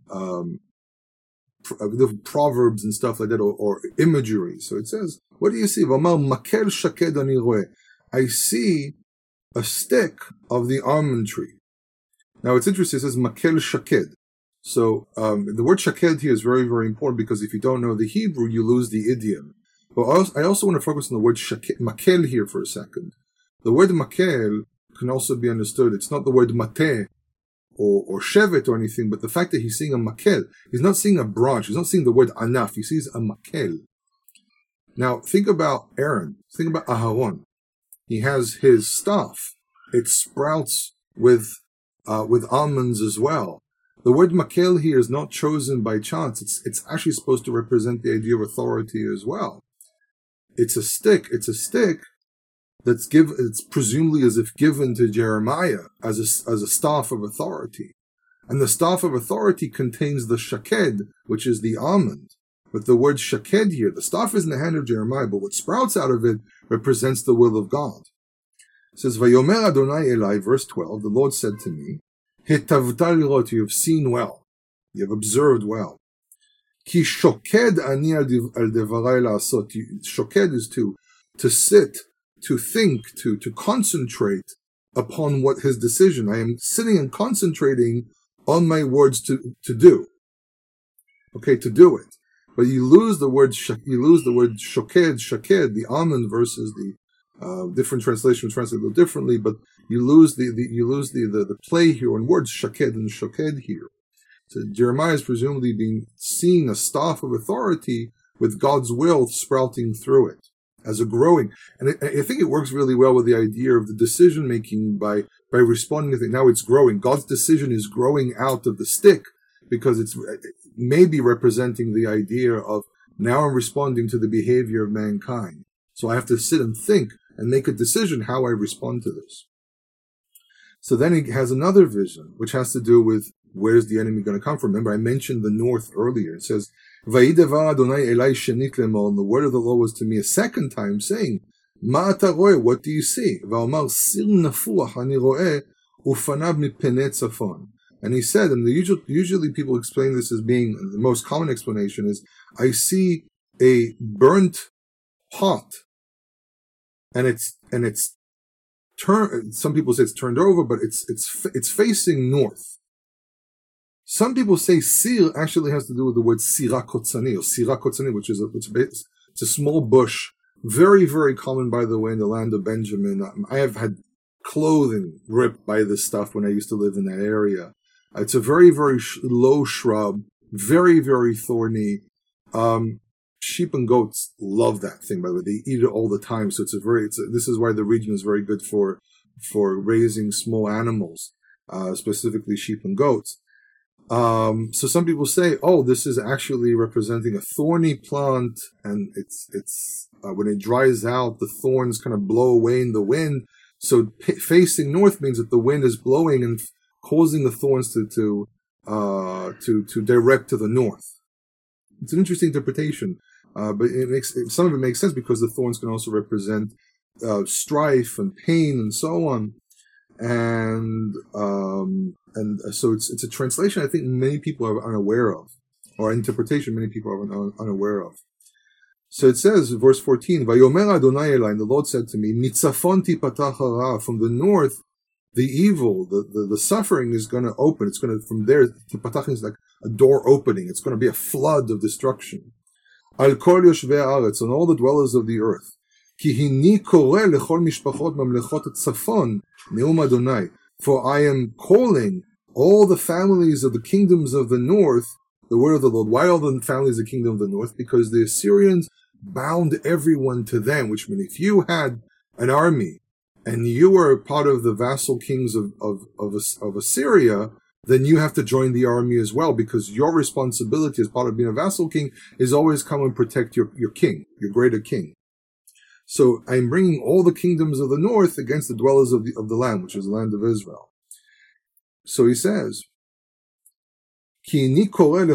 proverbs and stuff like that, or imagery. So it says, what do you see? V'amar makel shaked ani roeh. I see a stick of the almond tree. Now it's interesting, it says makel shaked. So the word shaked here is very, very important, because if you don't know the Hebrew, you lose the idiom. But I also want to focus on the word makel here for a second. The word makel can also be understood. It's not the word mateh or shevet or anything, but the fact that he's seeing a makel. He's not seeing a branch. He's not seeing the word anaf. He sees a makel. Now, think about Aaron. Think about Aharon. He has his staff. It sprouts with almonds as well. The word makel here is not chosen by chance. It's actually supposed to represent the idea of authority as well. It's a stick. It's a stick that's it's presumably as if given to Jeremiah as a staff of authority. And the staff of authority contains the shaked, which is the almond. But the word shaked here, the staff is in the hand of Jeremiah, but what sprouts out of it represents the will of God. It says, Vayomer Adonai Elai, verse 12, the Lord said to me, Hitavta lirot, you have seen well, you have observed well. Ki shoked ani al devarai la'asot. Shoked is to sit, to think, to concentrate upon what his decision. I am sitting and concentrating on my words to do. Okay, to do it. But you lose the word shoked, the almond versus the different translations translate a little differently, but you lose the play here on words shoked and shoked here. So Jeremiah is presumably seeing a staff of authority with God's will sprouting through it as a growing. And I think it works really well with the idea of the decision making by responding to things. Now it's growing. God's decision is growing out of the stick because it's maybe representing the idea of now I'm responding to the behavior of mankind. So I have to sit and think and make a decision how I respond to this. So then he has another vision, which has to do with where's the enemy going to come from. Remember, I mentioned the north earlier. It says, Vayidevar Adonai Elai shenit lemor, and the word of the Lord was to me a second time, saying, Ma ata roeh, what do you see? Va'omar sir nafuach ani roeh, ufanav mipnei tzafon. And he said, and usually people explain this as being, the most common explanation is, I see a burnt pot, and it's turned. Some people say it's turned over, but it's facing north. Some people say sir actually has to do with the word sira kotzani, which is it's a small bush, very, very common, by the way, in the land of Benjamin. I have had clothing ripped by this stuff when I used to live in that area. It's a very, very low shrub, very, very thorny. Sheep and goats love that thing, by the way. They eat it all the time. So this is why the region is very good for raising small animals, specifically sheep and goats. So some people say, oh, this is actually representing a thorny plant, and it's when it dries out, the thorns kind of blow away in the wind. So facing north means that the wind is blowing and causing the thorns to direct to the north. It's an interesting interpretation, but some of it makes sense because the thorns can also represent strife and pain and so on, and so it's a translation I think many people are unaware of, or interpretation many people are unaware of. So it says, verse 14, Vayomer Adonai Elai, and the Lord said to me, Mitzafon tipatach hara, from the north, the evil, the suffering is going to open. It's going to, from there, tipatach is like a door opening. It's going to be a flood of destruction. Al kol yoshvei haaretz, on all the dwellers of the earth. Ki hini koreh lechol mishpachot mamlechot tzafon, neum Adonai. For I am calling all the families of the kingdoms of the north, the word of the Lord. Why all the families of the kingdom of the north? Because the Assyrians bound everyone to them, which means if you had an army and you were part of the vassal kings of Assyria, then you have to join the army as well, because your responsibility as part of being a vassal king is always come and protect your king, your greater king. So I'm bringing all the kingdoms of the north against the dwellers of the land, which is the land of Israel. So he says, I already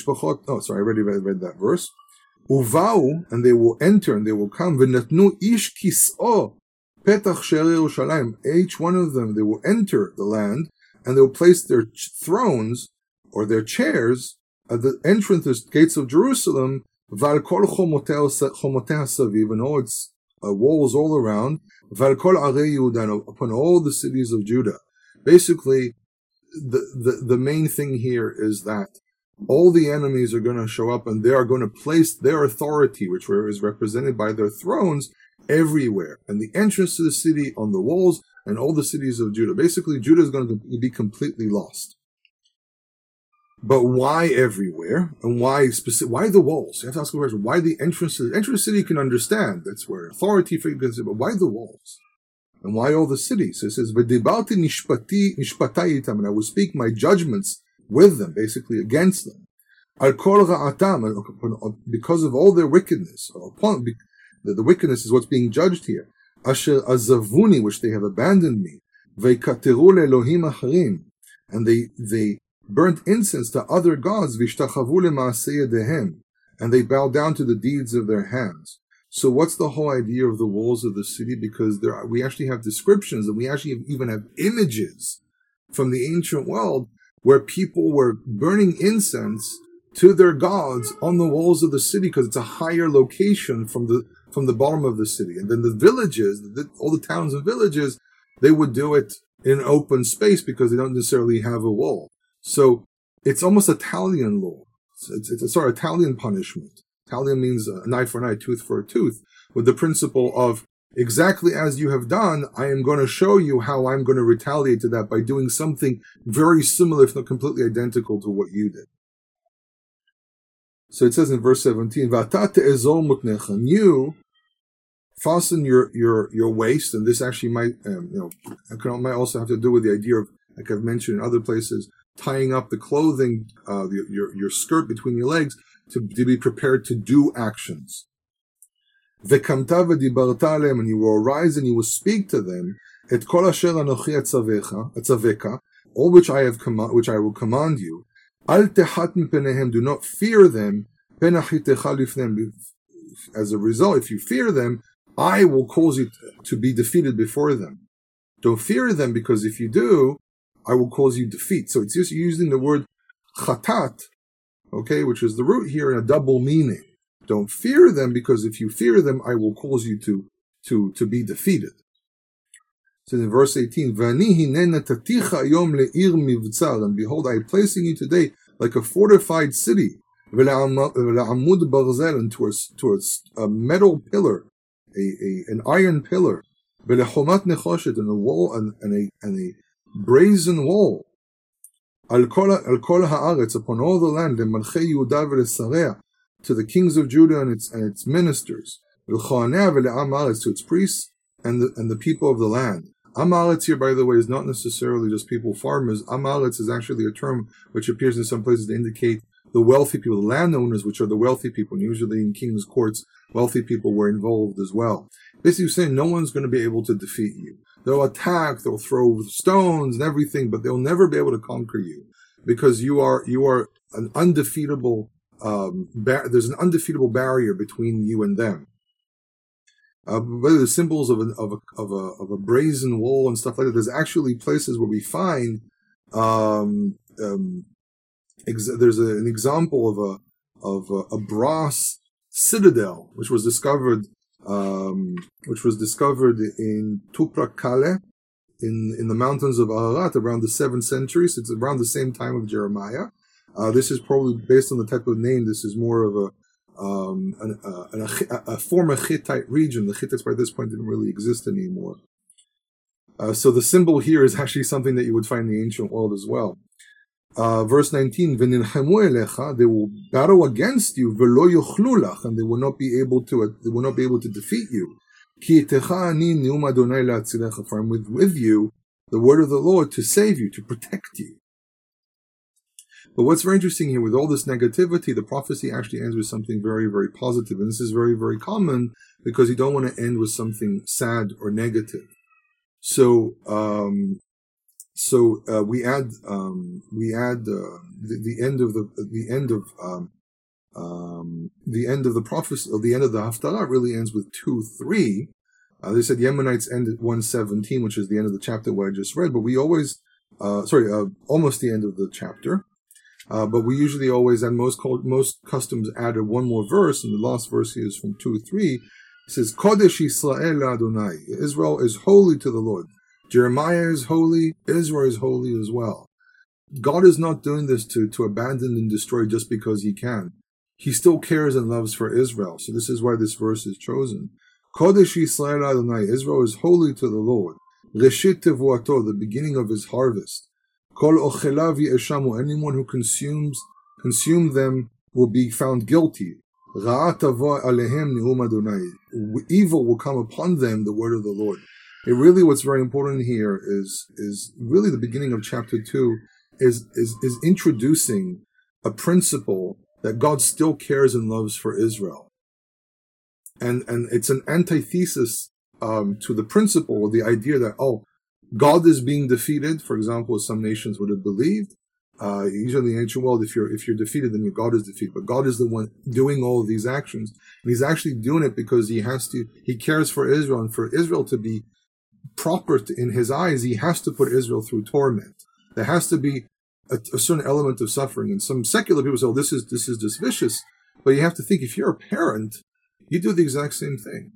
read that verse. Uvau, and they will enter and they will come. V'natnu ish kis'o petach she'er Yerushalayim. Each one of them, they will enter the land and they will place their thrones or their chairs at the entrance to the gates of Jerusalem. V'al kol chomoteh saviv, and all its walls all around. V'al kol arei Yehuda, upon all the cities of Judah. Basically, the main thing here is that all the enemies are going to show up and they are going to place their authority, which is represented by their thrones, everywhere. And the entrance to the city, on the walls, and all the cities of Judah. Basically, Judah is going to be completely lost. But why everywhere? And why the walls? You have to ask the question, why the entrance to the entrance city? You can understand. That's where authority figures, but why the walls? And why all the cities? So it says, "V'dibarti nishpatai itam," and I will speak my judgments with them, basically against them. Al kol ra'atam, because of all their wickedness. The wickedness is what's being judged here. Asher azavuni, which they have abandoned me. Ve'kateru le'elohim acharim, and they burnt incense to other gods. V'ishtachavu le'maaseh yedehem, and they bowed down to the deeds of their hands. So what's the whole idea of the walls of the city? Because we actually have descriptions, and we actually even have images from the ancient world where people were burning incense to their gods on the walls of the city, because it's a higher location from the bottom of the city. And then the villages, all the towns and villages, they would do it in open space because they don't necessarily have a wall. So it's almost Italian law. It's a sort of Italian punishment. Italian means an eye for an eye, tooth for a tooth, with the principle of exactly as you have done, I am going to show you how I'm going to retaliate to that by doing something very similar, if not completely identical to what you did. So it says in verse 17, "V'ata te'ezor mutnecha," and you fasten your waist, and this actually might also have to do with the idea of, like I've mentioned in other places, tying up the clothing, your skirt between your legs, to be prepared to do actions. V'kamta v'dibarta aleim, and you will arise and you will speak to them, et kol asher anochi atzaveka, all which I will command you. Al tehat mipenehem, do not fear them. Penachitecha lifnem, as a result, if you fear them, I will cause you to be defeated before them. Don't fear them, because if you do, I will cause you defeat. So it's just using the word chatat, okay, which is the root here, in a double meaning. Don't fear them, because if you fear them, I will cause you to be defeated. So in verse 18, "V'ani hinena taticha yom le'ir mivtzar," and behold, I am placing you today like a fortified city, v'le'amud barzel, and towards a metal pillar, an iron pillar, v'le'chomat nechoshet, and a wall, and a brazen wall. Al kol haaretz, upon all the land, le'malchei Yehuda v'le'sareah, to the kings of Judah and its ministers, v'le'choaneh v'le'am haaretz, to its priests and the people of the land. Am haaretz here, by the way, is not necessarily just people, farmers. Am haaretz is actually a term which appears in some places to indicate the wealthy people, the landowners, which are the wealthy people. And usually in kings' courts, wealthy people were involved as well. Basically saying no one's going to be able to defeat you. They'll attack, they'll throw stones and everything, but they'll never be able to conquer you, because you are an undefeatable. There's an undefeatable barrier between you and them. Whether the symbols of a brazen wall and stuff like that, there's actually places where we find there's an example of a brass citadel which was discovered in Tuprak Kale in the mountains of Ararat around the 7th century. So it's around the same time of Jeremiah. This is probably based on the type of name. This is more of a former Hittite region. The Hittites by this point didn't really exist anymore. So the symbol here is actually something that you would find in the ancient world as well. Verse 19, "V'nilchemu elecha," they will battle against you, "v'lo yochlu lach," and they will not be able to defeat you. "Ki itecha ani neum Adonai la'atzilecha," for I'm with you, the word of the Lord, to save you, to protect you. But what's very interesting here, with all this negativity, the prophecy actually ends with something very, very positive. And this is very, very common because you don't want to end with something sad or negative. So we add the end of the prophecy, or the end of the Haftarah really ends with 2:3. They said Yemenites end at 1:17, which is the end of the chapter where I just read. But we always, almost the end of the chapter. But we usually always, and most customs, added one more verse, and the last verse here is from 2:3. It says, Kodesh Yisrael Adonai. Israel is holy to the Lord. Jeremiah is holy. Israel is holy as well. God is not doing this to abandon and destroy just because he can. He still cares and loves for Israel. So this is why this verse is chosen. Kodesh Yisrael Adonai. Israel is holy to the Lord. Reshit Tevuato, the beginning of his harvest. Kol ochelav yeshamu, anyone who consume them will be found guilty. Ra'at tavo alehem neum Adonai. Evil will come upon them, the word of the Lord. And really, what's very important here is really the beginning of chapter 2 is introducing a principle that God still cares and loves for Israel, and it's an antithesis to the principle, or the idea that God is being defeated, for example, as some nations would have believed. Usually in the ancient world, if you're defeated, then your God is defeated. But God is the one doing all of these actions. And he's actually doing it because he cares for Israel. And for Israel to be proper in his eyes, he has to put Israel through torment. There has to be a certain element of suffering. And some secular people say, this is just vicious. But you have to think, if you're a parent, you do the exact same thing.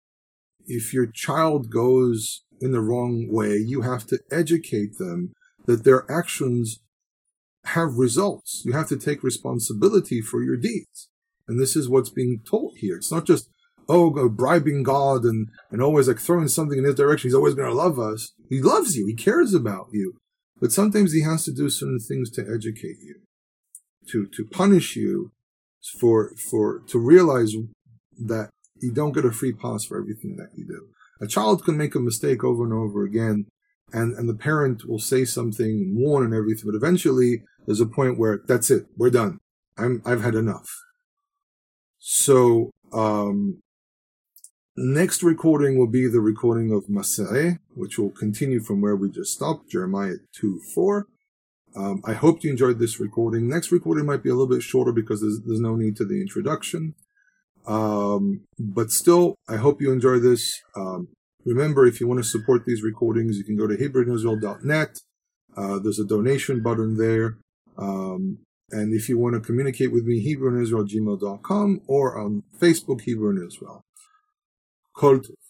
If your child goes in the wrong way, you have to educate them that their actions have results. You have to take responsibility for your deeds. And this is what's being taught here. It's not just, bribing God and always like throwing something in his direction. He's always going to love us. He loves you. He cares about you. But sometimes he has to do certain things to educate you, to punish you to realize that you don't get a free pass for everything that you do. A child can make a mistake over and over again, and the parent will say something and warn and everything, but eventually there's a point where that's it, we're done. I've had enough. So next recording will be the recording of Masereh, which will continue from where we just stopped, Jeremiah 2:4. I hope you enjoyed this recording. Next recording might be a little bit shorter because there's no need to the introduction. But still, I hope you enjoy this. Remember, if you want to support these recordings, you can go to HebrewInIsrael.net. There's a donation button there. And if you want to communicate with me, HebrewInIsrael@gmail.com, or on Facebook, Hebrew in Israel. Kol